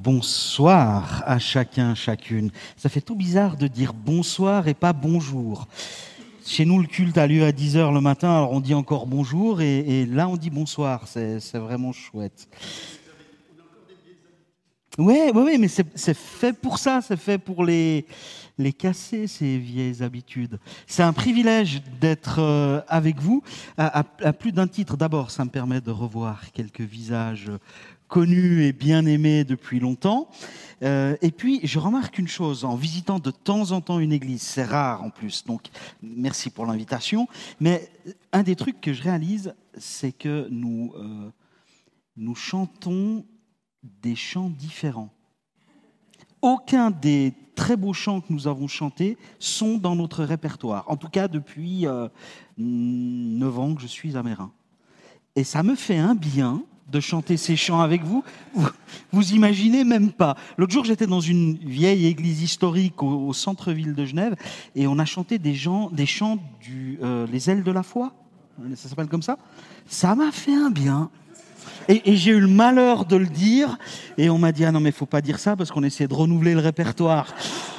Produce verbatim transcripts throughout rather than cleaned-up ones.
Bonsoir à chacun, chacune. Ça fait tout bizarre de dire bonsoir et pas bonjour. Chez nous, le culte a lieu à dix heures le matin, alors on dit encore bonjour, et, et là on dit bonsoir. C'est, c'est vraiment chouette. Oui, oui, oui, mais c'est, c'est fait pour ça, c'est fait pour les, les casser, ces vieilles habitudes. C'est un privilège d'être euh, avec vous, à, à, à plus d'un titre. D'abord, ça me permet de revoir quelques visages connus et bien aimés depuis longtemps. Euh, et puis, je remarque une chose, en visitant de temps en temps une église, c'est rare en plus, donc merci pour l'invitation, mais un des trucs que je réalise, c'est que nous, euh, nous chantons des chants différents. Aucun des très beaux chants que nous avons chantés sont dans notre répertoire, en tout cas depuis euh, neuf ans que je suis à Meyrin. Et ça me fait un bien de chanter ces chants avec vous, vous, vous imaginez même pas. L'autre jour, j'étais dans une vieille église historique au, au centre-ville de Genève, et on a chanté des, gens, des chants du euh, Les ailes de la foi, ça s'appelle comme ça. Ça m'a fait un bien. Et, et j'ai eu le malheur de le dire, et on m'a dit « Ah non, mais il ne faut pas dire ça, parce qu'on essaie de renouveler le répertoire. »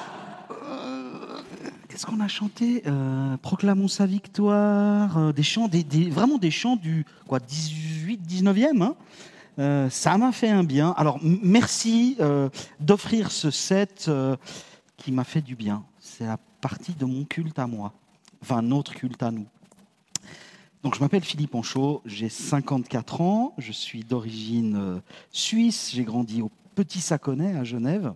euh, Qu'est-ce qu'on a chanté euh, Proclamons sa victoire, euh, des chants, des, des, vraiment des chants du quoi, dix-huit dix-neuvième. Hein euh, ça m'a fait un bien. Alors, m- merci euh, d'offrir ce set euh, qui m'a fait du bien. C'est la partie de mon culte à moi, enfin notre culte à nous. Donc, je m'appelle Philippe Anchaud, j'ai cinquante-quatre ans, je suis d'origine euh, suisse, j'ai grandi au Petit Saconnet à Genève.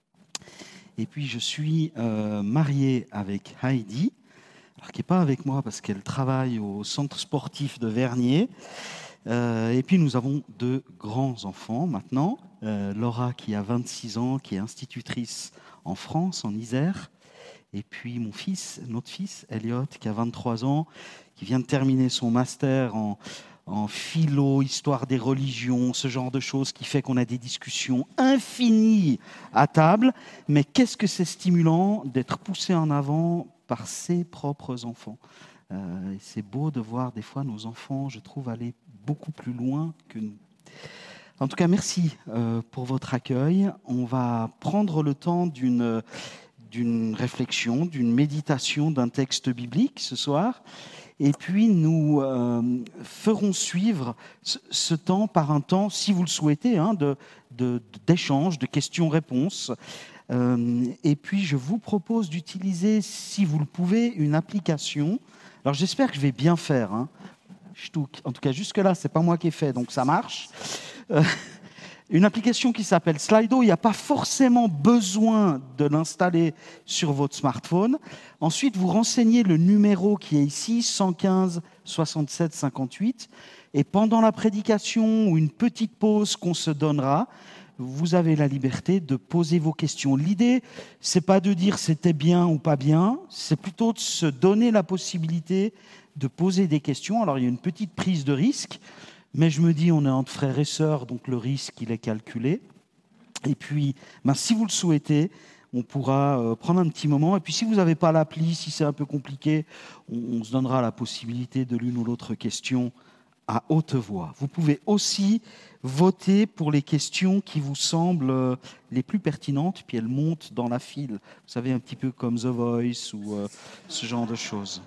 Et puis, je suis euh, marié avec Heidi, alors qui n'est pas avec moi parce qu'elle travaille au centre sportif de Vernier. Euh, et puis, nous avons deux grands-enfants maintenant. Euh, Laura, qui a vingt-six ans, qui est institutrice en France, en Isère. Et puis, mon fils, notre fils, Elliot, qui a vingt-trois ans, qui vient de terminer son master en, en philo, histoire des religions, ce genre de choses qui fait qu'on a des discussions infinies à table. Mais qu'est-ce que c'est stimulant d'être poussé en avant par ses propres enfants. Euh, et c'est beau de voir des fois nos enfants, je trouve, aller beaucoup plus loin que nous. En tout cas, merci euh, pour votre accueil. On va prendre le temps d'une, d'une réflexion, d'une méditation d'un texte biblique ce soir. Et puis, nous euh, ferons suivre ce, ce temps par un temps, si vous le souhaitez, hein, de, de, d'échange, de questions-réponses. Euh, et puis, je vous propose d'utiliser, si vous le pouvez, une application. Alors, j'espère que je vais bien faire. Hein. En tout cas, jusque-là, ce n'est pas moi qui ai fait, donc ça marche. Euh, une application qui s'appelle Slido. Il n'y a pas forcément besoin de l'installer sur votre smartphone. Ensuite, vous renseignez le numéro qui est ici, cent quinze soixante-sept cinquante-huit. Et pendant la prédication ou une petite pause qu'on se donnera, vous avez la liberté de poser vos questions. L'idée, ce n'est pas de dire c'était bien ou pas bien, c'est plutôt de se donner la possibilité de poser des questions. Alors, il y a une petite prise de risque. Mais je me dis, on est entre frères et sœurs, donc le risque, il est calculé. Et puis, ben, si vous le souhaitez, on pourra euh, prendre un petit moment. Et puis, si vous n'avez pas l'appli, si c'est un peu compliqué, on, on se donnera la possibilité de l'une ou l'autre question à haute voix. Vous pouvez aussi voter pour les questions qui vous semblent euh, les plus pertinentes, puis elles montent dans la file. Vous savez, un petit peu comme The Voice ou euh, ce genre de choses.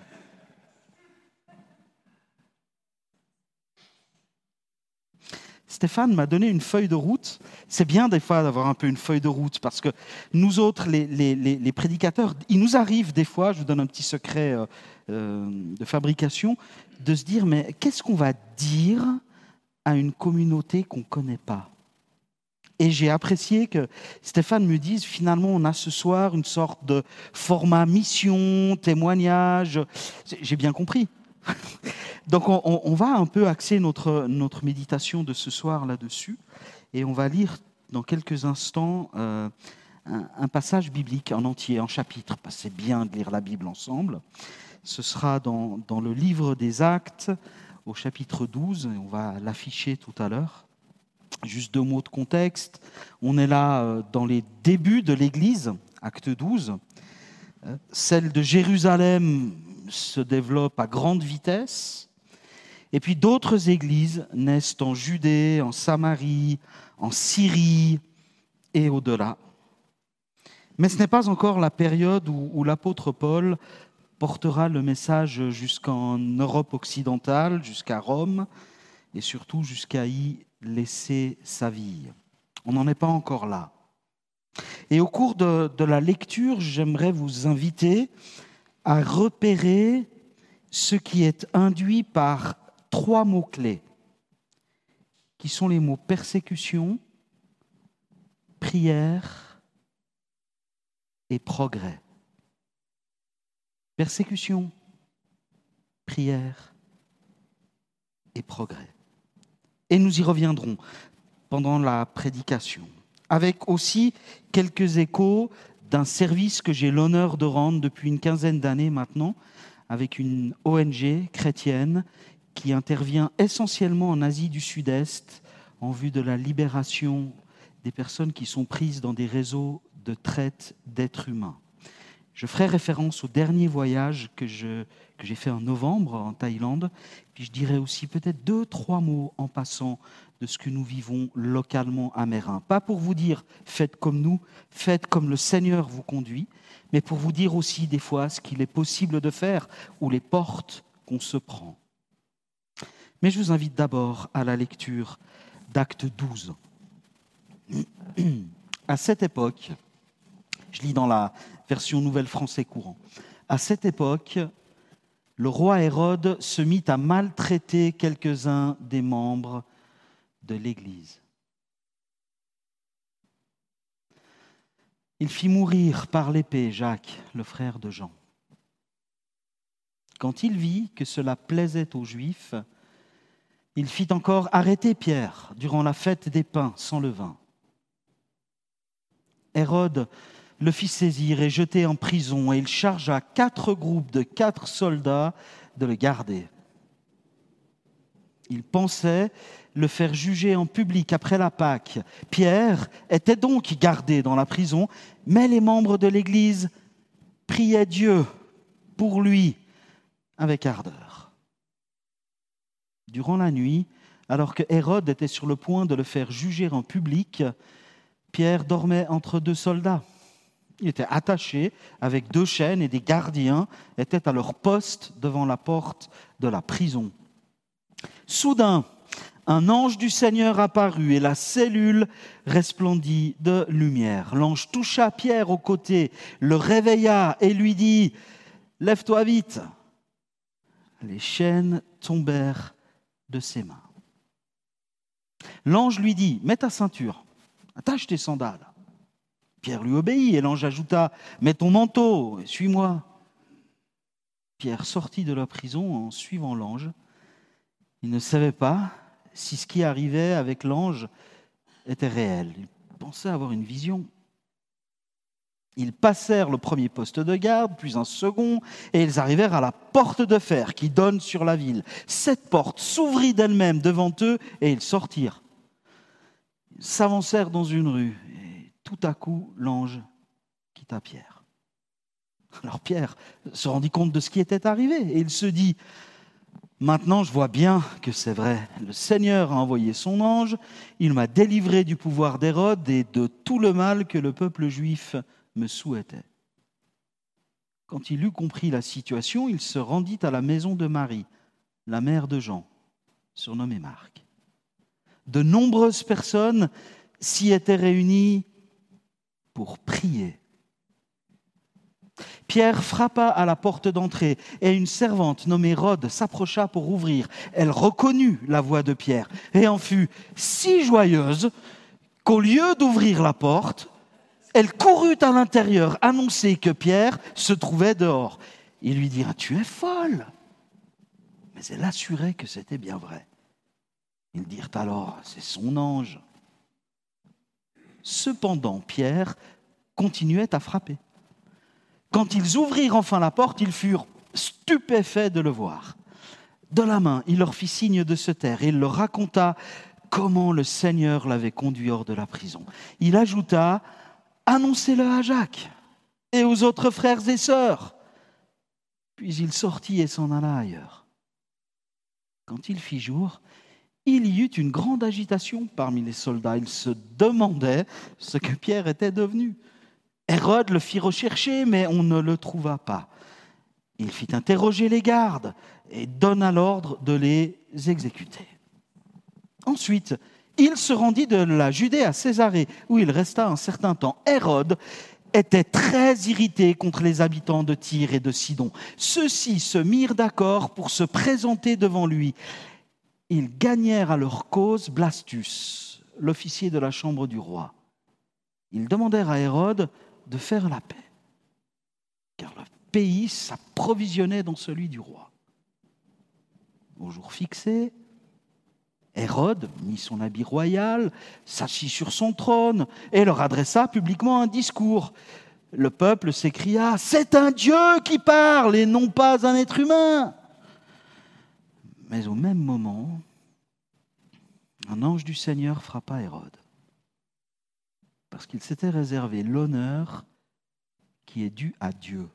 Stéphane m'a donné une feuille de route. C'est bien des fois d'avoir un peu une feuille de route parce que nous autres, les, les, les, les prédicateurs, il nous arrive des fois, je vous donne un petit secret euh, euh, de fabrication, de se dire mais qu'est-ce qu'on va dire à une communauté qu'on ne connaît pas ? Et j'ai apprécié que Stéphane me dise finalement on a ce soir une sorte de format mission, témoignage. J'ai bien compris. Donc on, on va un peu axer notre, notre méditation de ce soir là-dessus et on va lire dans quelques instants euh, un, un passage biblique en entier, en chapitre, parce que c'est bien de lire la Bible ensemble. Ce sera dans, dans le livre des Actes au chapitre douze, et on va l'afficher tout à l'heure. Juste deux mots de contexte, on est là euh, dans les débuts de l'Église, Acte douze, euh, celle de Jérusalem se développe à grande vitesse. Et puis d'autres églises naissent en Judée, en Samarie, en Syrie, et au-delà. Mais ce n'est pas encore la période où, où l'apôtre Paul portera le message jusqu'en Europe occidentale, jusqu'à Rome, et surtout jusqu'à y laisser sa vie. On n'en est pas encore là. Et au cours de, de la lecture, j'aimerais vous inviter à repérer ce qui est induit par trois mots-clés, qui sont les mots persécution, prière et progrès. Persécution, prière et progrès. Et nous y reviendrons pendant la prédication, avec aussi quelques échos d'un service que j'ai l'honneur de rendre depuis une quinzaine d'années maintenant, avec une O N G chrétienne qui intervient essentiellement en Asie du Sud-Est en vue de la libération des personnes qui sont prises dans des réseaux de traite d'êtres humains. Je ferai référence au dernier voyage que, je, que j'ai fait en novembre en Thaïlande, puis je dirai aussi peut-être deux, trois mots en passant de ce que nous vivons localement à Meyrin. Pas pour vous dire « faites comme nous », « faites comme le Seigneur vous conduit », mais pour vous dire aussi des fois ce qu'il est possible de faire ou les portes qu'on se prend. Mais je vous invite d'abord à la lecture d'Acte douze. À cette époque, je lis dans la version Nouvelle Français courant, à cette époque, le roi Hérode se mit à maltraiter quelques-uns des membres de l'Église. Il fit mourir par l'épée Jacques, le frère de Jean. Quand il vit que cela plaisait aux Juifs, il fit encore arrêter Pierre durant la fête des pains sans levain. Hérode le fit saisir et jeter en prison, et il chargea quatre groupes de quatre soldats de le garder. Il pensait le faire juger en public après la Pâque. Pierre était donc gardé dans la prison, mais les membres de l'Église priaient Dieu pour lui avec ardeur. Durant la nuit, alors que Hérode était sur le point de le faire juger en public, Pierre dormait entre deux soldats. Il était attaché avec deux chaînes et des gardiens étaient à leur poste devant la porte de la prison. Soudain, un ange du Seigneur apparut et la cellule resplendit de lumière. L'ange toucha Pierre au côté, le réveilla et lui dit « Lève-toi vite !» Les chaînes tombèrent de ses mains. L'ange lui dit « Mets ta ceinture, attache tes sandales. » Pierre lui obéit et l'ange ajouta « Mets ton manteau et suis-moi. » Pierre sortit de la prison en suivant l'ange. Il ne savait pas si ce qui arrivait avec l'ange était réel. Il pensait avoir une vision. Ils passèrent le premier poste de garde, puis un second, et ils arrivèrent à la porte de fer qui donne sur la ville. Cette porte s'ouvrit d'elle-même devant eux et ils sortirent. Ils s'avancèrent dans une rue et tout à coup, l'ange quitta Pierre. Alors Pierre se rendit compte de ce qui était arrivé et il se dit « Maintenant, je vois bien que c'est vrai. Le Seigneur a envoyé son ange, il m'a délivré du pouvoir d'Hérode et de tout le mal que le peuple juif me souhaitait. » Quand il eut compris la situation, il se rendit à la maison de Marie, la mère de Jean, surnommée Marc. De nombreuses personnes s'y étaient réunies pour prier. Pierre frappa à la porte d'entrée et une servante nommée Rhode s'approcha pour ouvrir. Elle reconnut la voix de Pierre et en fut si joyeuse qu'au lieu d'ouvrir la porte, elle courut à l'intérieur annoncer que Pierre se trouvait dehors. Ils lui dirent « Tu es folle !» Mais elle assurait que c'était bien vrai. Ils dirent alors « C'est son ange !» Cependant, Pierre continuait à frapper. Quand ils ouvrirent enfin la porte, ils furent stupéfaits de le voir. De la main, il leur fit signe de se taire et il leur raconta comment le Seigneur l'avait conduit hors de la prison. Il ajouta « Annoncez-le à Jacques et aux autres frères et sœurs. » Puis il sortit et s'en alla ailleurs. Quand il fit jour, il y eut une grande agitation parmi les soldats. Ils se demandaient ce que Pierre était devenu. Hérode le fit rechercher, mais on ne le trouva pas. Il fit interroger les gardes et donna l'ordre de les exécuter. Ensuite, il se rendit de la Judée à Césarée, où il resta un certain temps. Hérode était très irrité contre les habitants de Tyr et de Sidon. Ceux-ci se mirent d'accord pour se présenter devant lui. Ils gagnèrent à leur cause Blastus, l'officier de la chambre du roi. Ils demandèrent à Hérode de faire la paix, car le pays s'approvisionnait dans celui du roi. Au jour fixé, Hérode mit son habit royal, s'assit sur son trône et leur adressa publiquement un discours. Le peuple s'écria « C'est un Dieu qui parle et non pas un être humain !» Mais au même moment, un ange du Seigneur frappa Hérode, parce qu'il s'était réservé l'honneur qui est dû à Dieu.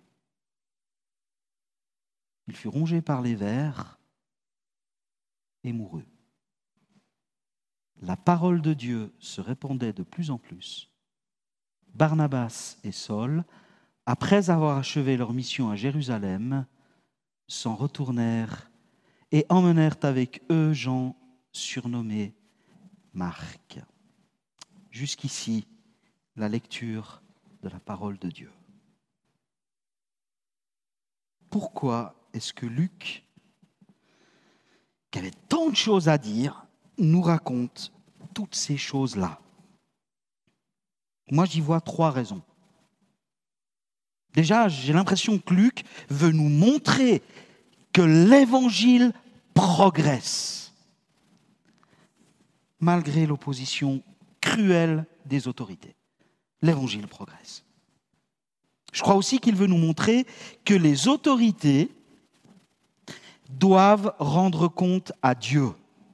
Il fut rongé par les vers et mourut. La parole de Dieu se répandait de plus en plus. Barnabas et Saul, après avoir achevé leur mission à Jérusalem, s'en retournèrent et emmenèrent avec eux Jean, surnommé Marc. Jusqu'ici, la lecture de la parole de Dieu. Pourquoi est-ce que Luc, qui avait tant de choses à dire, nous raconte toutes ces choses-là? Moi, j'y vois trois raisons. Déjà, j'ai l'impression que Luc veut nous montrer que l'Évangile progresse, malgré l'opposition cruelle des autorités. L'Évangile progresse. Je crois aussi qu'il veut nous montrer que les autorités doivent rendre compte à Dieu.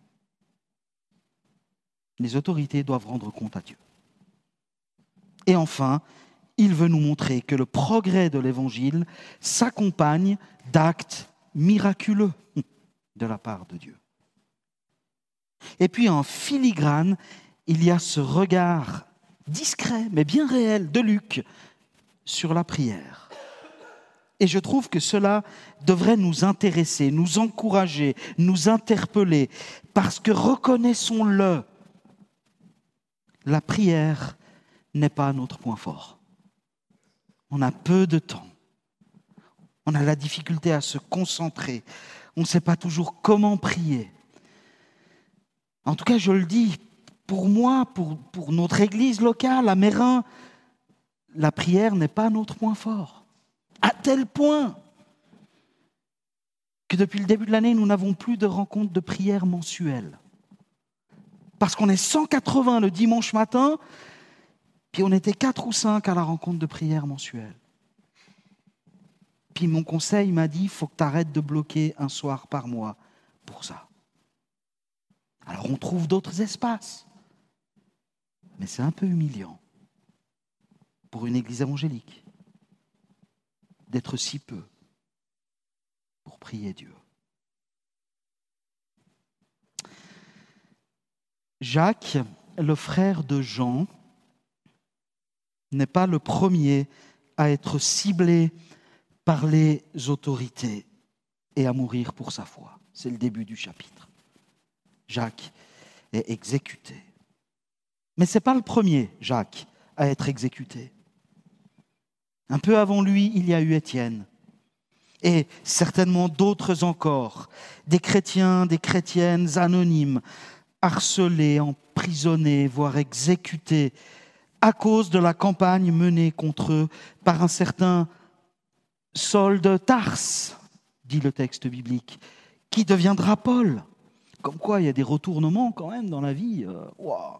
Les autorités doivent rendre compte à Dieu. Et enfin, il veut nous montrer que le progrès de l'Évangile s'accompagne d'actes miraculeux de la part de Dieu. Et puis en filigrane, il y a ce regard discret, mais bien réel, de Luc sur la prière. Et je trouve que cela devrait nous intéresser, nous encourager, nous interpeller, parce que reconnaissons-le, la prière n'est pas notre point fort. On a peu de temps. On a la difficulté à se concentrer. On ne sait pas toujours comment prier. En tout cas, je le dis, pour moi, pour, pour notre église locale, à Mérin, la prière n'est pas notre point fort. À tel point que depuis le début de l'année, nous n'avons plus de rencontres de prière mensuelles. Parce qu'on est cent quatre-vingts le dimanche matin, puis on était quatre ou cinq à la rencontre de prière mensuelle. Puis mon conseil m'a dit, il faut que tu arrêtes de bloquer un soir par mois pour ça. Alors on trouve d'autres espaces. Mais c'est un peu humiliant pour une église évangélique d'être si peu pour prier Dieu. Jacques, le frère de Jean, n'est pas le premier à être ciblé par les autorités et à mourir pour sa foi. C'est le début du chapitre. Jacques est exécuté. Mais ce n'est pas le premier, Jacques, à être exécuté. Un peu avant lui, il y a eu Étienne. Et certainement d'autres encore, des chrétiens, des chrétiennes anonymes, harcelés, emprisonnés, voire exécutés, à cause de la campagne menée contre eux par un certain Saul de Tarse, dit le texte biblique, qui deviendra Paul. Comme quoi, il y a des retournements quand même dans la vie. Euh, wow.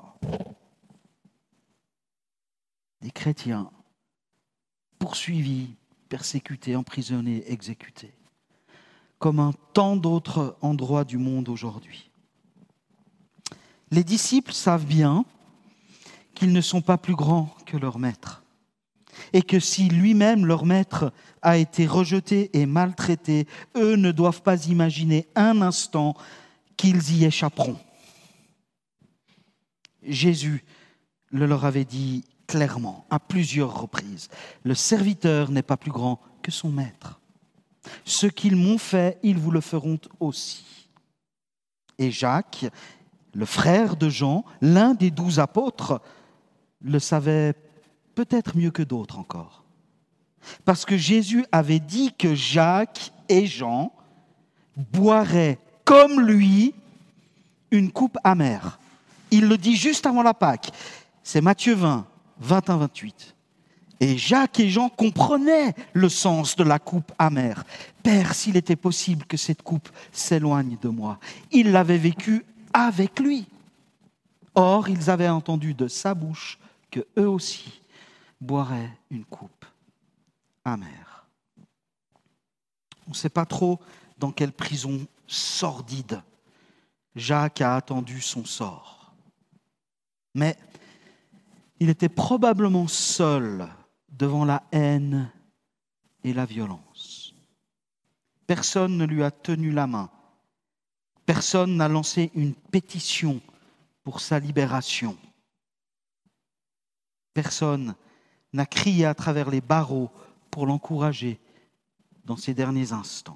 Des chrétiens poursuivis, persécutés, emprisonnés, exécutés, comme un tant d'autres endroits du monde aujourd'hui. Les disciples savent bien qu'ils ne sont pas plus grands que leur maître, et que si lui-même, leur maître, a été rejeté et maltraité, eux ne doivent pas imaginer un instant qu'ils y échapperont. Jésus le leur avait dit clairement, à plusieurs reprises. Le serviteur n'est pas plus grand que son maître. Ce qu'ils m'ont fait, ils vous le feront aussi. Et Jacques, le frère de Jean, l'un des douze apôtres, le savait peut-être mieux que d'autres encore. Parce que Jésus avait dit que Jacques et Jean boiraient comme lui une coupe amère. Il le dit juste avant la Pâque. C'est Matthieu vingt, vingt et un vingt-huit. Et Jacques et Jean comprenaient le sens de la coupe amère. Père, s'il était possible que cette coupe s'éloigne de moi. Ils l'avaient vécu avec lui. Or, ils avaient entendu de sa bouche que eux aussi boiraient une coupe amère. On ne sait pas trop dans quelle prison sordide Jacques a attendu son sort. Mais il était probablement seul devant la haine et la violence. Personne ne lui a tenu la main. Personne n'a lancé une pétition pour sa libération. Personne n'a crié à travers les barreaux pour l'encourager dans ses derniers instants.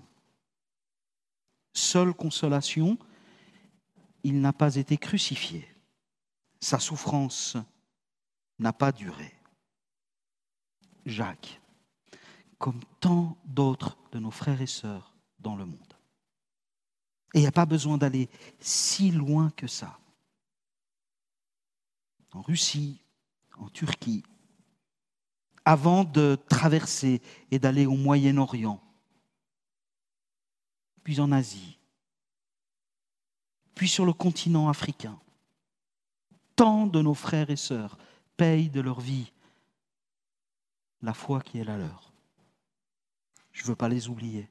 Seule consolation, il n'a pas été crucifié. Sa souffrance n'a pas duré. Jacques, comme tant d'autres de nos frères et sœurs dans le monde. Et il n'y a pas besoin d'aller si loin que ça. En Russie, en Turquie, avant de traverser et d'aller au Moyen-Orient, puis en Asie, puis sur le continent africain. Tant de nos frères et sœurs payent de leur vie la foi qui est la leur. Je ne veux pas les oublier.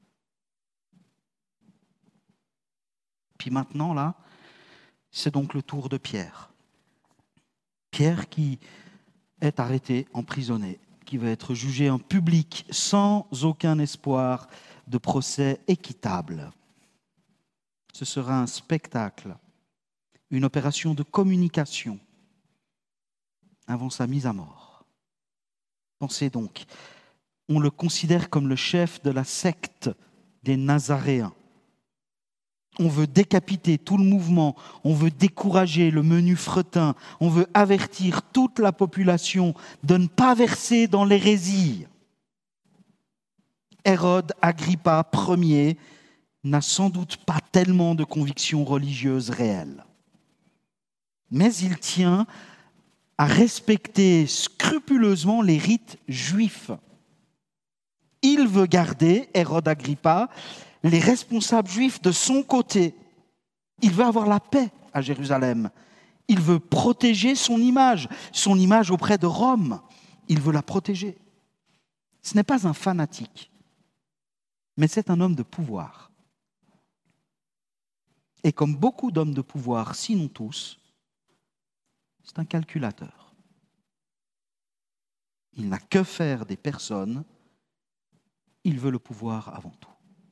Puis maintenant, là, c'est donc le tour de Pierre. Pierre qui est arrêté, emprisonné, qui va être jugé en public sans aucun espoir de procès équitable. Ce sera un spectacle, une opération de communication avant sa mise à mort. Pensez donc, on le considère comme le chef de la secte des Nazaréens. On veut décapiter tout le mouvement, on veut décourager le menu fretin, on veut avertir toute la population de ne pas verser dans l'hérésie. Hérode Agrippa Ier n'a sans doute pas tellement de convictions religieuses réelles. Mais il tient à respecter scrupuleusement les rites juifs. Il veut garder, Hérode Agrippa, les responsables juifs de son côté. Il veut avoir la paix à Jérusalem. Il veut protéger son image, son image auprès de Rome. Il veut la protéger. Ce n'est pas un fanatique, mais c'est un homme de pouvoir. Et comme beaucoup d'hommes de pouvoir, sinon tous, c'est un calculateur. Il n'a que faire des personnes, il veut le pouvoir avant tout.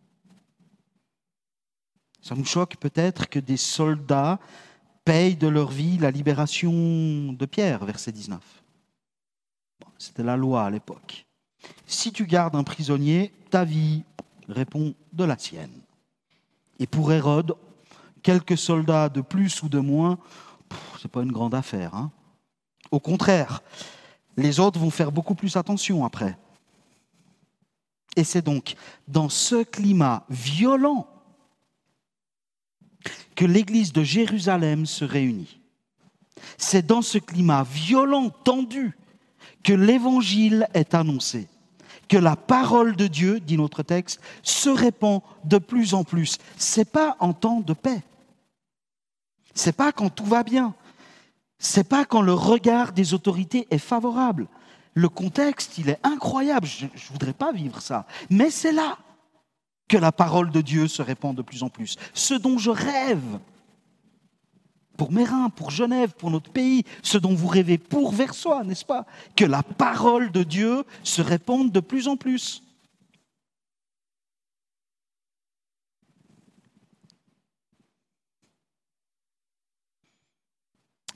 Ça nous choque peut-être que des soldats payent de leur vie la libération de Pierre, verset dix-neuf. Bon, c'était la loi à l'époque. Si tu gardes un prisonnier, ta vie répond de la sienne. Et pour Hérode, quelques soldats de plus ou de moins, ce n'est pas une grande affaire. Hein. Au contraire, les autres vont faire beaucoup plus attention après. Et c'est donc dans ce climat violent que l'Église de Jérusalem se réunit. C'est dans ce climat violent, tendu, que l'Évangile est annoncé, que la parole de Dieu, dit notre texte, se répand de plus en plus. Ce n'est pas en temps de paix. Ce n'est pas quand tout va bien. Ce n'est pas quand le regard des autorités est favorable. Le contexte, il est incroyable. Je ne voudrais pas vivre ça. Mais c'est là que la parole de Dieu se répand de plus en plus. Ce dont je rêve pour Meyrin, pour Genève, pour notre pays, ce dont vous rêvez pour Versoix, n'est-ce pas? Que la parole de Dieu se répande de plus en plus.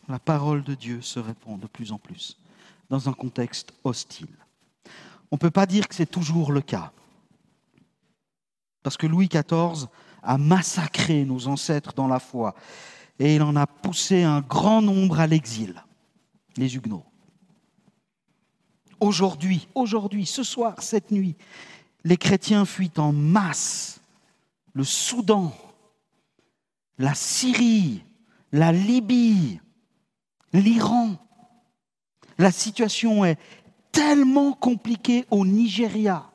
la parole de Dieu se répand de plus en plus dans un contexte hostile. On ne peut pas dire que c'est toujours le cas. Parce que Louis quatorze a massacré nos ancêtres dans la foi et il en a poussé un grand nombre à l'exil, les Huguenots. Aujourd'hui, aujourd'hui, ce soir, cette nuit, les chrétiens fuient en masse le Soudan, la Syrie, la Libye, l'Iran. La situation est tellement compliquée au Nigeria.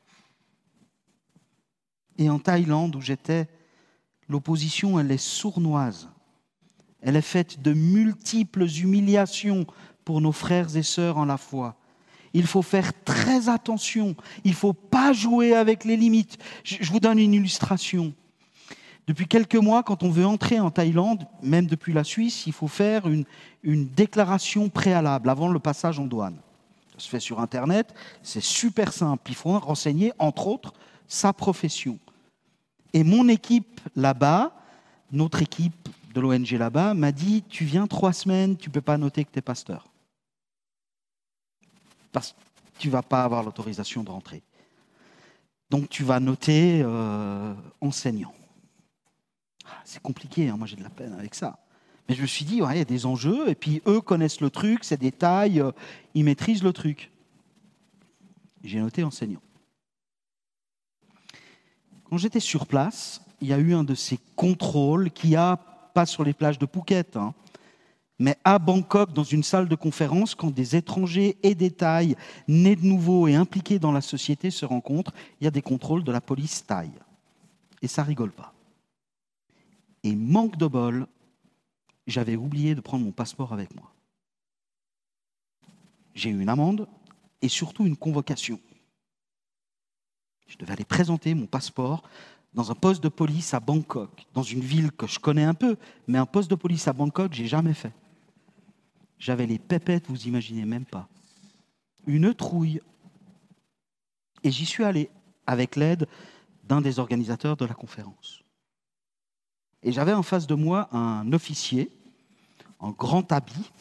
Et en Thaïlande, où j'étais, l'opposition, elle est sournoise. Elle est faite de multiples humiliations pour nos frères et sœurs en la foi. Il faut faire très attention. Il ne faut pas jouer avec les limites. Je vous donne une illustration. Depuis quelques mois, quand on veut entrer en Thaïlande, même depuis la Suisse, il faut faire une, une déclaration préalable avant le passage en douane. Ça se fait sur Internet, c'est super simple. Il faut renseigner, entre autres, sa profession. Et mon équipe là-bas, notre équipe de l'O N G là-bas, m'a dit « Tu viens trois semaines, tu ne peux pas noter que tu es pasteur. Parce que tu ne vas pas avoir l'autorisation de rentrer. Donc tu vas noter euh, enseignant. » C'est compliqué, hein, moi j'ai de la peine avec ça. Mais je me suis dit, ouais, il y a des enjeux, et puis eux connaissent le truc, c'est des tailles, euh, ils maîtrisent le truc. J'ai noté enseignant. Quand j'étais sur place, il y a eu un de ces contrôles qu'il y a, pas sur les plages de Phuket, hein, mais à Bangkok, dans une salle de conférence, quand des étrangers et des Thaïs, nés de nouveau et impliqués dans la société, se rencontrent, il y a des contrôles de la police thaï. Et ça rigole pas. Et manque de bol, j'avais oublié de prendre mon passeport avec moi. J'ai eu une amende et surtout une convocation. Je devais aller présenter mon passeport dans un poste de police à Bangkok, dans une ville que je connais un peu, mais un poste de police à Bangkok, je n'ai jamais fait. J'avais les pépettes, vous imaginez même pas. Une trouille. Et j'y suis allé avec l'aide d'un des organisateurs de la conférence. Et j'avais en face de moi un officier en grand habit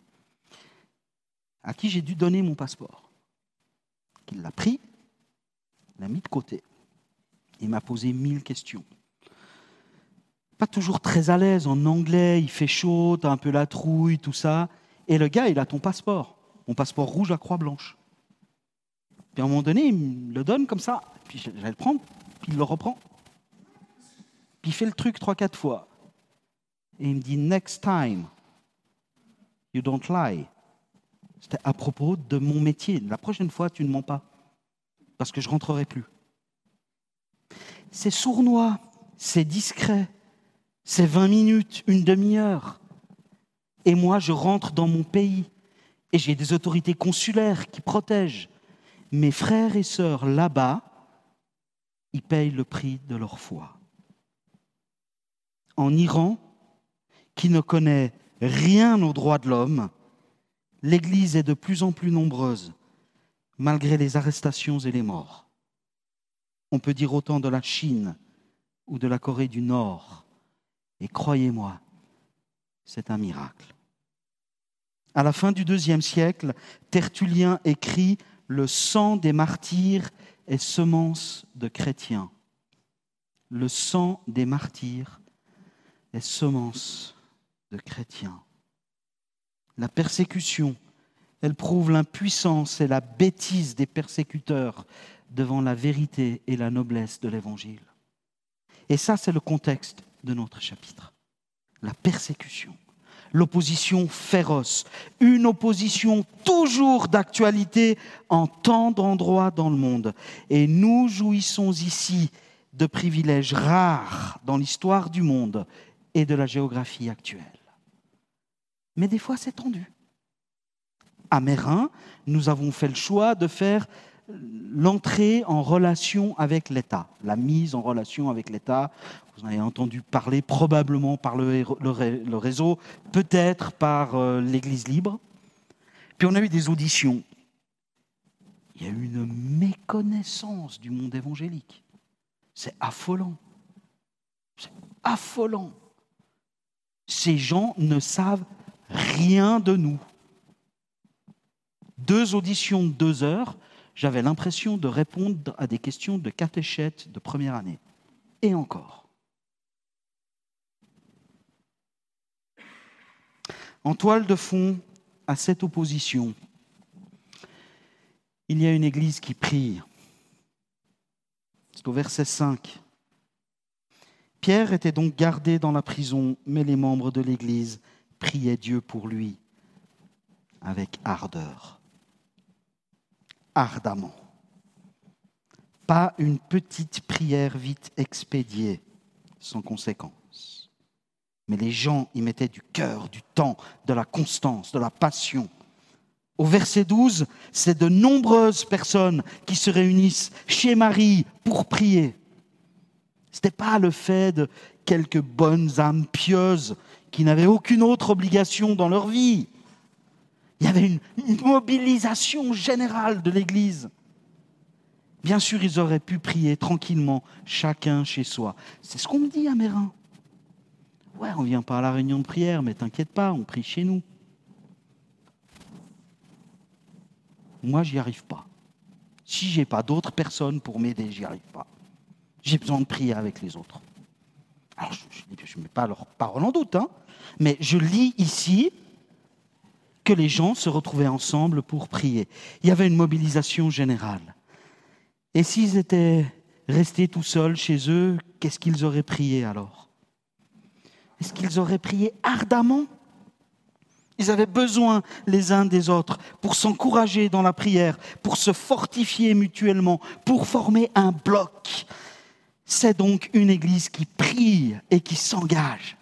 à qui j'ai dû donner mon passeport. Il l'a pris, l'a mis de côté. Il m'a posé mille questions. Pas toujours très à l'aise en anglais, il fait chaud, t'as un peu la trouille, tout ça. Et le gars, il a ton passeport, mon passeport rouge à croix blanche. Puis à un moment donné, il me le donne comme ça. Puis je vais le prendre, puis il le reprend. Puis il fait le truc trois, quatre fois. Et il me dit « Next time, you don't lie ». C'était à propos de mon métier. La prochaine fois, tu ne mens pas. Parce que je ne rentrerai plus. C'est sournois, c'est discret. C'est vingt minutes, une demi-heure. Et moi, je rentre dans mon pays. Et j'ai des autorités consulaires qui protègent. Mes frères et sœurs là-bas, ils payent le prix de leur foi. En Iran, qui ne connaît rien aux droits de l'homme, l'Église est de plus en plus nombreuse, malgré les arrestations et les morts. On peut dire autant de la Chine ou de la Corée du Nord. Et croyez-moi, c'est un miracle. À la fin du deuxième siècle, Tertullien écrit « Le sang des martyrs est semence de chrétiens ». Le sang des martyrs est semence de chrétiens. La persécution, elle prouve l'impuissance et la bêtise des persécuteurs devant la vérité et la noblesse de l'Évangile. Et ça, c'est le contexte de notre chapitre. La persécution, l'opposition féroce, une opposition toujours d'actualité en tant d'endroits dans le monde. Et nous jouissons ici de privilèges rares dans l'histoire du monde et de la géographie actuelle. Mais des fois, c'est tendu. À Meyrin, nous avons fait le choix de faire l'entrée en relation avec l'État, la mise en relation avec l'État. Vous en avez entendu parler probablement par le, le, le réseau, peut-être par euh, l'Église libre. Puis on a eu des auditions. Il y a eu une méconnaissance du monde évangélique. C'est affolant. C'est affolant. Ces gens ne savent rien de nous. Deux auditions de deux heures, j'avais l'impression de répondre à des questions de catéchète de première année. Et encore. En toile de fond, à cette opposition, il y a une église qui prie. C'est au verset cinq. Pierre était donc gardé dans la prison, mais les membres de l'église priaient Dieu pour lui avec ardeur, ardemment. Pas une petite prière vite expédiée, sans conséquence. Mais les gens y mettaient du cœur, du temps, de la constance, de la passion. Au verset douze, c'est de nombreuses personnes qui se réunissent chez Marie pour prier. Ce n'était pas le fait de quelques bonnes âmes pieuses qui n'avaient aucune autre obligation dans leur vie. Il y avait une, une mobilisation générale de l'Église. Bien sûr, ils auraient pu prier tranquillement, chacun chez soi. C'est ce qu'on me dit à Mérin. Ouais, on ne vient pas à la réunion de prière, mais t'inquiète pas, on prie chez nous. Moi, j'y arrive pas. Si je n'ai pas d'autres personnes pour m'aider, j'y arrive pas. J'ai besoin de prier avec les autres. Alors, je ne mets pas leur parole en doute, hein, mais je lis ici que les gens se retrouvaient ensemble pour prier. Il y avait une mobilisation générale. Et s'ils étaient restés tout seuls chez eux, qu'est-ce qu'ils auraient prié alors ? Est-ce qu'ils auraient prié ardemment ? Ils avaient besoin les uns des autres pour s'encourager dans la prière, pour se fortifier mutuellement, pour former un bloc. C'est donc une église qui prie et qui s'engage.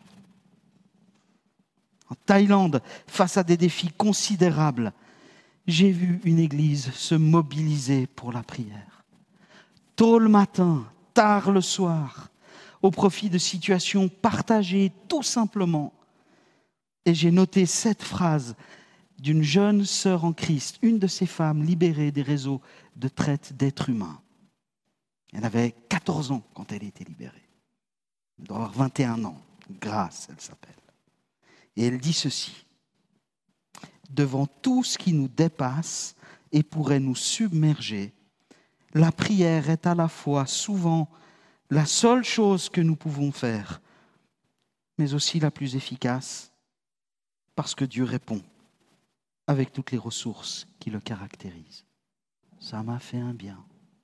En Thaïlande, face à des défis considérables, j'ai vu une église se mobiliser pour la prière. Tôt le matin, tard le soir, au profit de situations partagées tout simplement. Et j'ai noté cette phrase d'une jeune sœur en Christ, une de ces femmes libérées des réseaux de traite d'êtres humains. Elle avait quatorze ans quand elle a été libérée. Elle doit avoir vingt et un ans. Grâce, elle s'appelle. Et elle dit ceci. Devant tout ce qui nous dépasse et pourrait nous submerger, la prière est à la fois souvent la seule chose que nous pouvons faire, mais aussi la plus efficace, parce que Dieu répond avec toutes les ressources qui le caractérisent. Ça m'a fait un bien.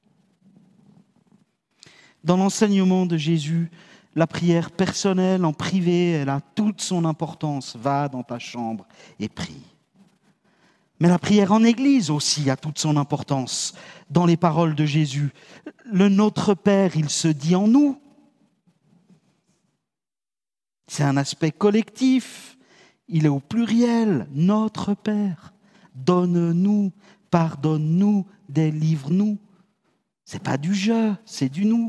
Dans l'enseignement de Jésus, la prière personnelle en privé, elle a toute son importance. Va dans ta chambre et prie. Mais la prière en église aussi a toute son importance. Dans les paroles de Jésus, le Notre Père, il se dit en nous. C'est un aspect collectif. Il est au pluriel. Notre Père, donne-nous, pardonne-nous, délivre-nous. Ce n'est pas du je, c'est du nous.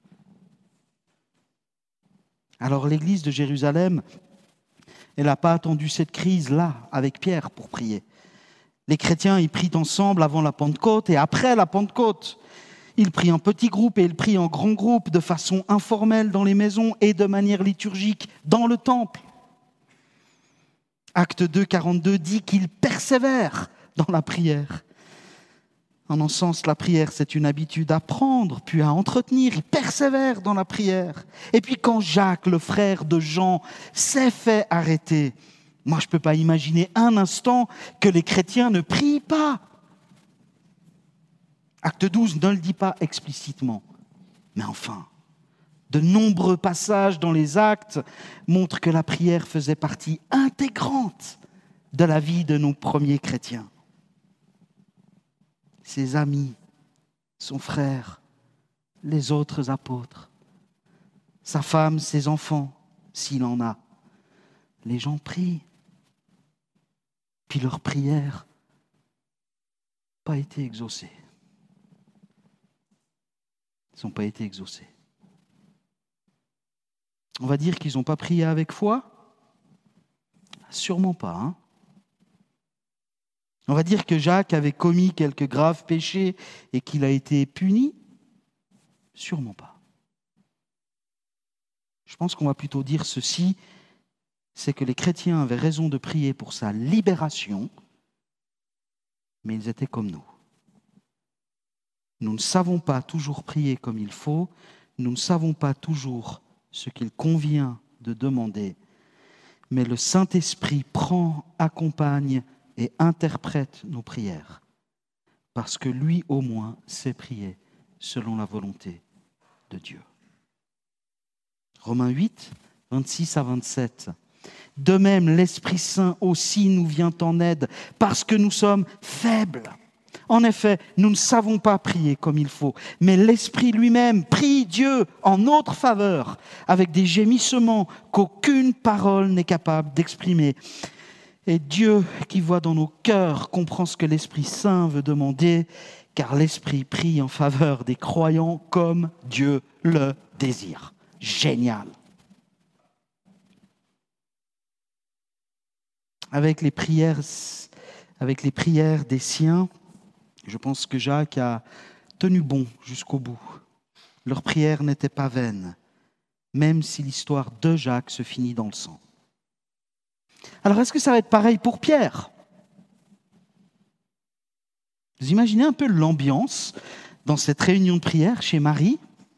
Alors l'église de Jérusalem, elle n'a pas attendu cette crise-là avec Pierre pour prier. Les chrétiens, ils prient ensemble avant la Pentecôte et après la Pentecôte. Ils prient en petits groupes et ils prient en grands groupes, de façon informelle dans les maisons et de manière liturgique dans le temple. Acte deux, quarante-deux dit qu'ils persévèrent dans la prière. En un sens, la prière, c'est une habitude à prendre, puis à entretenir. Il persévère dans la prière. Et puis quand Jacques, le frère de Jean, s'est fait arrêter, moi je ne peux pas imaginer un instant que les chrétiens ne prient pas. Acte douze ne le dit pas explicitement. Mais enfin, de nombreux passages dans les actes montrent que la prière faisait partie intégrante de la vie de nos premiers chrétiens. Ses amis, son frère, les autres apôtres, sa femme, ses enfants, s'il en a. Les gens prient. Puis leur prière n'a pas été exaucée. Ils n'ont pas été exaucés. On va dire qu'ils n'ont pas prié avec foi ? Sûrement pas, hein ? On va dire que Jacques avait commis quelques graves péchés et qu'il a été puni ? Sûrement pas. Je pense qu'on va plutôt dire ceci, c'est que les chrétiens avaient raison de prier pour sa libération, mais ils étaient comme nous. Nous ne savons pas toujours prier comme il faut, nous ne savons pas toujours ce qu'il convient de demander, mais le Saint-Esprit prend, accompagne et interprète nos prières, parce que lui au moins sait prier selon la volonté de Dieu. Romains huit, vingt-six à vingt-sept. De même, l'Esprit Saint aussi nous vient en aide parce que nous sommes faibles. En effet, nous ne savons pas prier comme il faut, mais l'Esprit lui-même prie Dieu en notre faveur avec des gémissements qu'aucune parole n'est capable d'exprimer. Et Dieu qui voit dans nos cœurs comprend ce que l'Esprit Saint veut demander, car l'Esprit prie en faveur des croyants comme Dieu le désire. Génial. Avec les prières, avec les prières des siens, je pense que Jacques a tenu bon jusqu'au bout. Leur prière n'était pas vaine, même si l'histoire de Jacques se finit dans le sang. Alors, est-ce que ça va être pareil pour Pierre ? Vous imaginez un peu l'ambiance dans cette réunion de prière chez Marie ?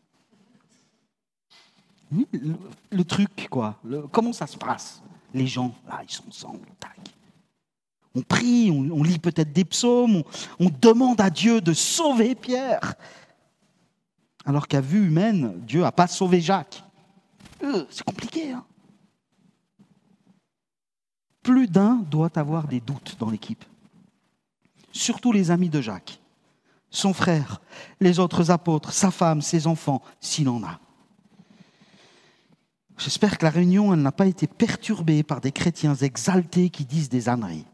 Oui, le, le truc, quoi. Le, comment ça se passe ? Les gens, là, ils sont ensemble, tac. On prie, on, on lit peut-être des psaumes, on, on demande à Dieu de sauver Pierre. Alors qu'à vue humaine, Dieu n'a pas sauvé Jacques. Euh, c'est compliqué, hein ? Plus d'un doit avoir des doutes dans l'équipe. Surtout les amis de Jacques, son frère, les autres apôtres, sa femme, ses enfants, s'il en a. J'espère que la réunion elle n'a pas été perturbée par des chrétiens exaltés qui disent des âneries.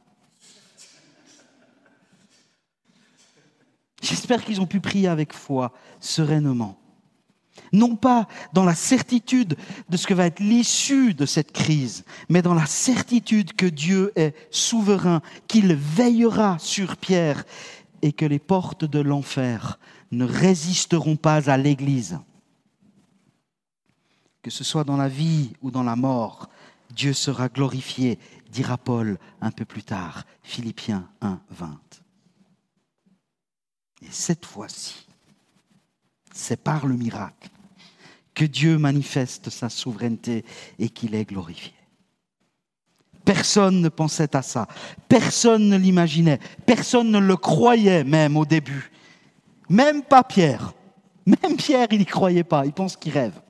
J'espère qu'ils ont pu prier avec foi, sereinement. Non pas dans la certitude de ce que va être l'issue de cette crise, mais dans la certitude que Dieu est souverain, qu'il veillera sur Pierre et que les portes de l'enfer ne résisteront pas à l'Église. Que ce soit dans la vie ou dans la mort, Dieu sera glorifié, dira Paul un peu plus tard, Philippiens un, vingt. Et cette fois-ci, c'est par le miracle que Dieu manifeste sa souveraineté et qu'il est glorifié. Personne ne pensait à ça, personne ne l'imaginait, personne ne le croyait même au début. Même pas Pierre. Même Pierre, il n'y croyait pas, il pense qu'il rêve.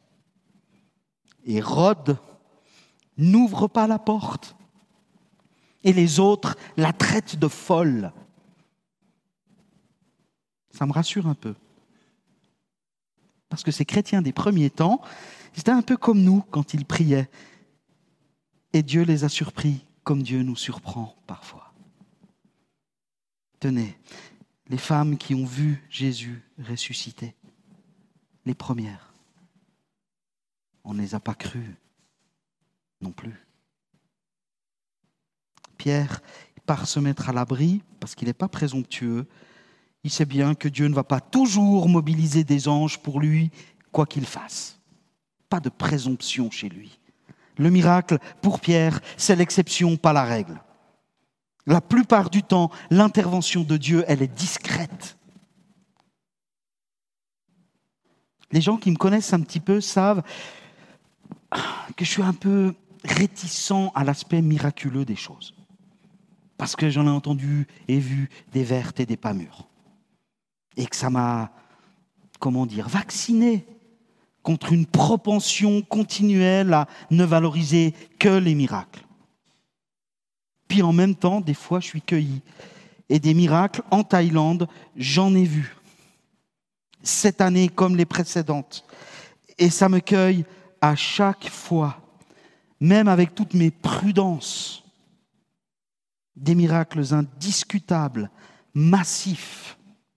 Hérode n'ouvre pas la porte. Et les autres la traitent de folle. Ça me rassure un peu. Parce que ces chrétiens des premiers temps, c'était un peu comme nous quand ils priaient. Et Dieu les a surpris comme Dieu nous surprend parfois. Tenez, les femmes qui ont vu Jésus ressuscité, les premières, on ne les a pas crues non plus. Pierre part se mettre à l'abri parce qu'il n'est pas présomptueux. Il sait bien que Dieu ne va pas toujours mobiliser des anges pour lui, quoi qu'il fasse. Pas de présomption chez lui. Le miracle, pour Pierre, c'est l'exception, pas la règle. La plupart du temps, l'intervention de Dieu, elle est discrète. Les gens qui me connaissent un petit peu savent que je suis un peu réticent à l'aspect miraculeux des choses. Parce que j'en ai entendu et vu des vertes et des pas mûres. Et que ça m'a, comment dire, vacciné contre une propension continuelle à ne valoriser que les miracles. Puis en même temps, des fois, je suis cueilli. Et des miracles en Thaïlande, j'en ai vu. Cette année comme les précédentes. Et ça me cueille à chaque fois, même avec toutes mes prudences. Des miracles indiscutables, massifs.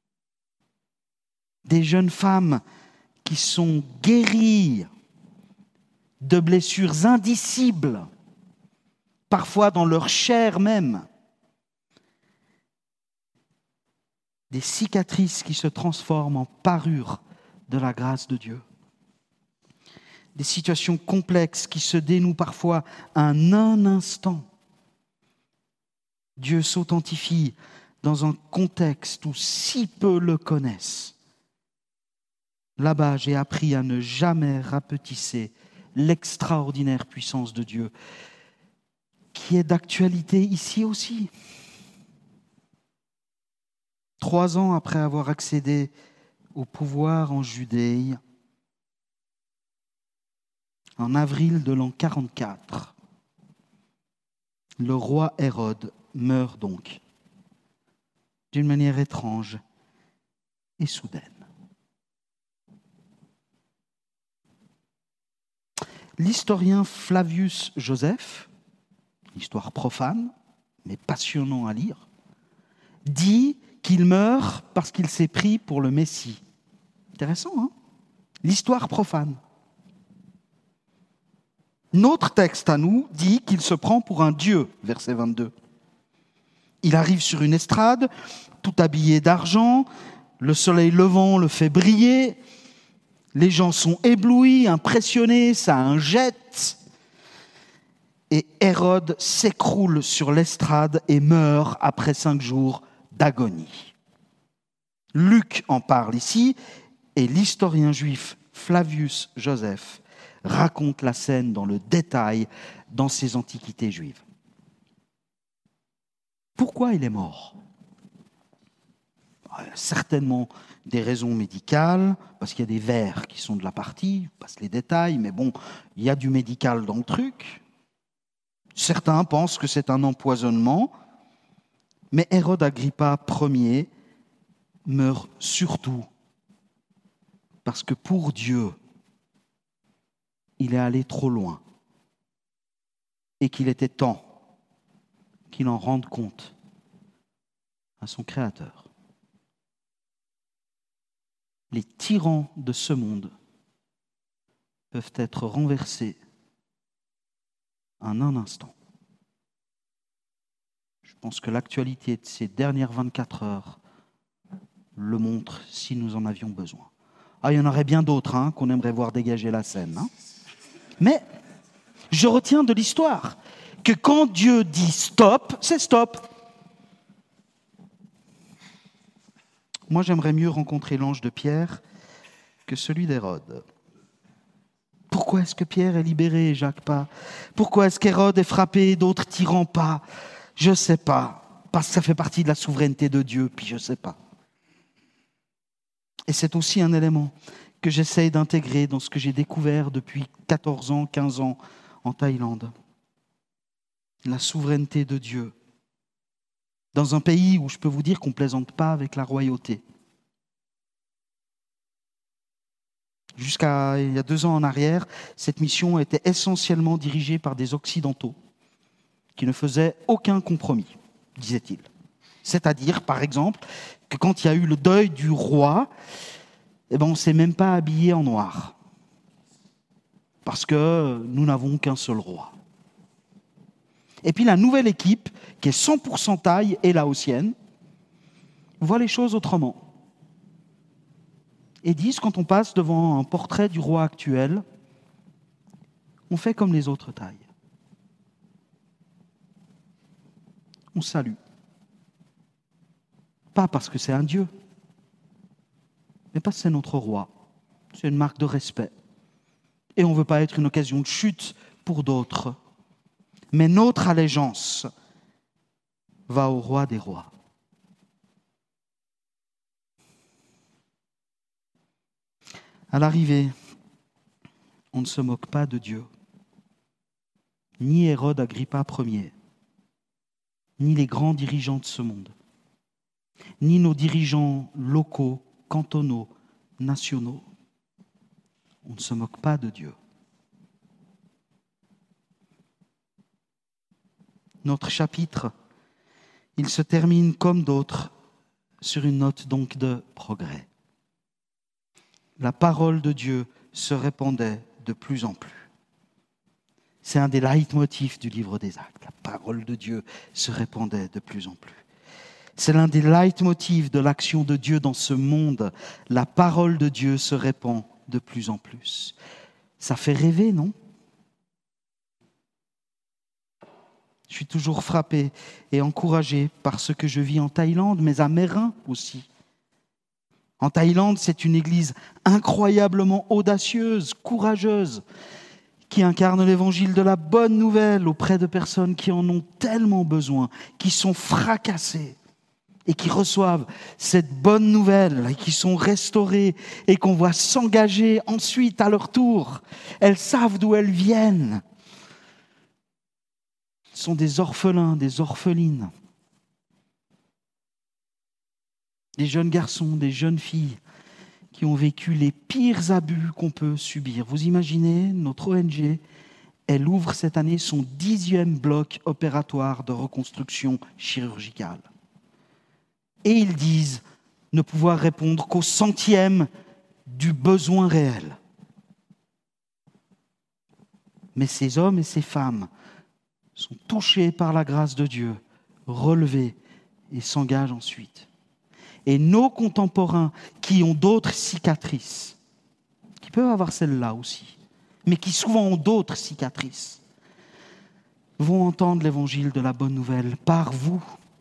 Des jeunes femmes qui sont guéries de blessures indicibles, parfois dans leur chair même. Des cicatrices qui se transforment en parures de la grâce de Dieu. des situations complexes qui se dénouent parfois en un instant. Dieu s'authentifie dans un contexte où si peu le connaissent. Là-bas, j'ai appris à ne jamais rapetisser l'extraordinaire puissance de Dieu, qui est d'actualité ici aussi. Trois ans après avoir accédé au pouvoir en Judée, en avril de l'an quarante-quatre, le roi Hérode meurt donc d'une manière étrange et soudaine. L'historien Flavius Joseph, histoire profane, mais passionnant à lire, dit qu'il meurt parce qu'il s'est pris pour le Messie. Intéressant, hein ? L'histoire profane. Notre texte à nous dit qu'il se prend pour un dieu, verset vingt-deux. Il arrive sur une estrade, tout habillé d'argent, le soleil levant le fait briller, les gens sont éblouis, impressionnés, ça en jette. Et Hérode s'écroule sur l'estrade et meurt après cinq jours d'agonie. Luc en parle ici, et l'historien juif Flavius Joseph raconte la scène dans le détail dans ses antiquités juives. Pourquoi il est mort ? Certainement des raisons médicales, parce qu'il y a des vers qui sont de la partie, je passe les détails, mais bon, il y a du médical dans le truc. Certains pensent que c'est un empoisonnement, mais Hérode Agrippa Ier meurt surtout parce que pour Dieu, il est allé trop loin et qu'il était temps qu'il en rende compte à son Créateur. Les tyrans de ce monde peuvent être renversés en un instant. Je pense que l'actualité de ces dernières vingt-quatre heures le montre si nous en avions besoin. Ah, il y en aurait bien d'autres hein, qu'on aimerait voir dégager la scène. Hein. Mais je retiens de l'histoire que quand Dieu dit stop, c'est stop. Moi, j'aimerais mieux rencontrer l'ange de Pierre que celui d'Hérode. Pourquoi est-ce que Pierre est libéré et Jacques pas ? Pourquoi est-ce qu'Hérode est frappé et d'autres tyrans pas ? Je ne sais pas. Parce que ça fait partie de la souveraineté de Dieu, puis je ne sais pas. Et c'est aussi un élément que j'essaye d'intégrer dans ce que j'ai découvert depuis quatorze ans, quinze ans en Thaïlande. La souveraineté de Dieu. Dans un pays où je peux vous dire qu'on ne plaisante pas avec la royauté. Jusqu'à il y a deux ans en arrière, cette mission était essentiellement dirigée par des Occidentaux qui ne faisaient aucun compromis, disait-il. C'est-à-dire, par exemple, que quand il y a eu le deuil du roi, eh ben, on ne s'est même pas habillé en noir. Parce que nous n'avons qu'un seul roi. Et puis la nouvelle équipe, qui est cent pour cent thaï et laotienne, voit les choses autrement. Et disent, quand on passe devant un portrait du roi actuel, on fait comme les autres Thaïs. On salue. Pas parce que c'est un dieu, mais parce que c'est notre roi. C'est une marque de respect. Et on ne veut pas être une occasion de chute pour d'autres. Mais notre allégeance va au roi des rois. À l'arrivée, on ne se moque pas de Dieu. Ni Hérode Agrippa Ier, ni les grands dirigeants de ce monde, ni nos dirigeants locaux, cantonaux, nationaux. On ne se moque pas de Dieu. Notre chapitre, il se termine comme d'autres sur une note donc de progrès. La parole de Dieu se répandait de plus en plus. C'est un des leitmotifs du livre des Actes. La parole de Dieu se répandait de plus en plus. C'est l'un des leitmotifs de l'action de Dieu dans ce monde. La parole de Dieu se répand de plus en plus. Ça fait rêver, non ? Je suis toujours frappé et encouragé par ce que je vis en Thaïlande, mais à Mairin aussi. En Thaïlande, c'est une église incroyablement audacieuse, courageuse, qui incarne l'évangile de la bonne nouvelle auprès de personnes qui en ont tellement besoin, qui sont fracassées et qui reçoivent cette bonne nouvelle, et qui sont restaurées et qu'on voit s'engager ensuite à leur tour. Elles savent d'où elles viennent. Ce sont des orphelins, des orphelines, des jeunes garçons, des jeunes filles qui ont vécu les pires abus qu'on peut subir. Vous imaginez, notre O N G, elle ouvre cette année son dixième bloc opératoire de reconstruction chirurgicale. Et ils disent ne pouvoir répondre qu'au centième du besoin réel. Mais ces hommes et ces femmes sont touchés par la grâce de Dieu, relevés et s'engagent ensuite. Et nos contemporains qui ont d'autres cicatrices, qui peuvent avoir celle-là aussi, mais qui souvent ont d'autres cicatrices, vont entendre l'évangile de la bonne nouvelle par vous.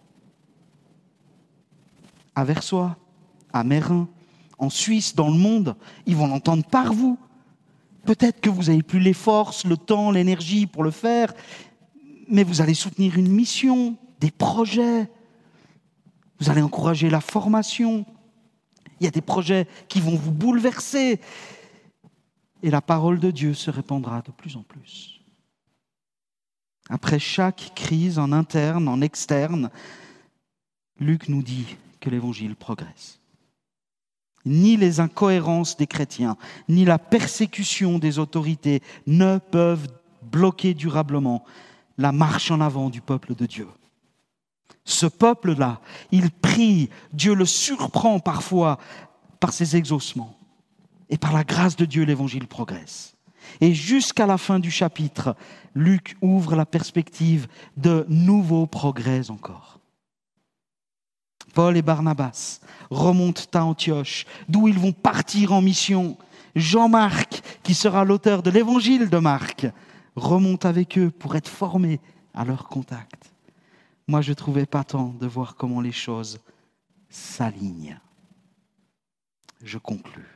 À Versoix, à Mairin, en Suisse, dans le monde, ils vont l'entendre par vous. Peut-être que vous n'avez plus les forces, le temps, l'énergie pour le faire, mais vous allez soutenir une mission, des projets. Vous allez encourager la formation. Il y a des projets qui vont vous bouleverser. Et la parole de Dieu se répandra de plus en plus. Après chaque crise en interne, en externe, Luc nous dit que l'évangile progresse. Ni les incohérences des chrétiens, ni la persécution des autorités ne peuvent bloquer durablement la marche en avant du peuple de Dieu. Ce peuple-là, il prie, Dieu le surprend parfois par ses exaucements. Et par la grâce de Dieu, l'évangile progresse. Et jusqu'à la fin du chapitre, Luc ouvre la perspective de nouveaux progrès encore. Paul et Barnabas remontent à Antioche, d'où ils vont partir en mission. Jean-Marc, qui sera l'auteur de l'évangile de Marc, remonte avec eux pour être formé à leur contact. Moi, je trouvais patent de voir comment les choses s'alignent. Je conclus.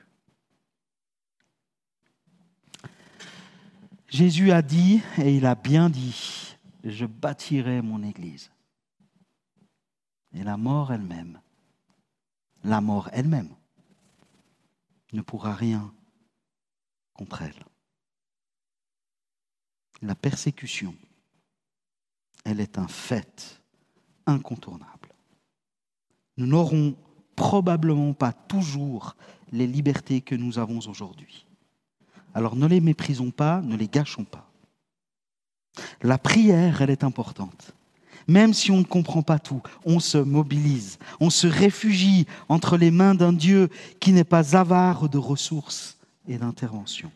Jésus a dit, et il a bien dit, « Je bâtirai mon Église. » Et la mort elle-même, la mort elle-même, ne pourra rien contre elle. La persécution, elle est un fait incontournable. Nous n'aurons probablement pas toujours les libertés que nous avons aujourd'hui. Alors ne les méprisons pas, ne les gâchons pas. La prière, elle est importante. Même si on ne comprend pas tout, on se mobilise, on se réfugie entre les mains d'un Dieu qui n'est pas avare de ressources et d'intervention.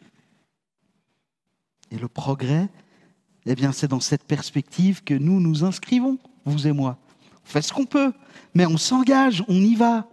Et le progrès, eh bien, c'est dans cette perspective que nous nous inscrivons, vous et moi. On fait ce qu'on peut, mais on s'engage, on y va.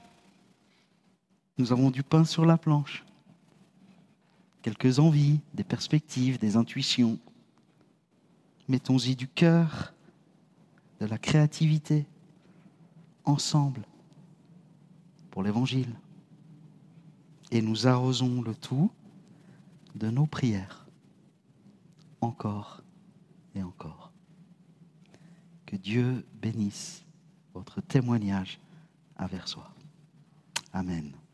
Nous avons du pain sur la planche. Quelques envies, des perspectives, des intuitions. Mettons-y du cœur, de la créativité, ensemble, pour l'Évangile. Et nous arrosons le tout de nos prières, encore et encore. Que Dieu bénisse votre témoignage à Versoix. Amen.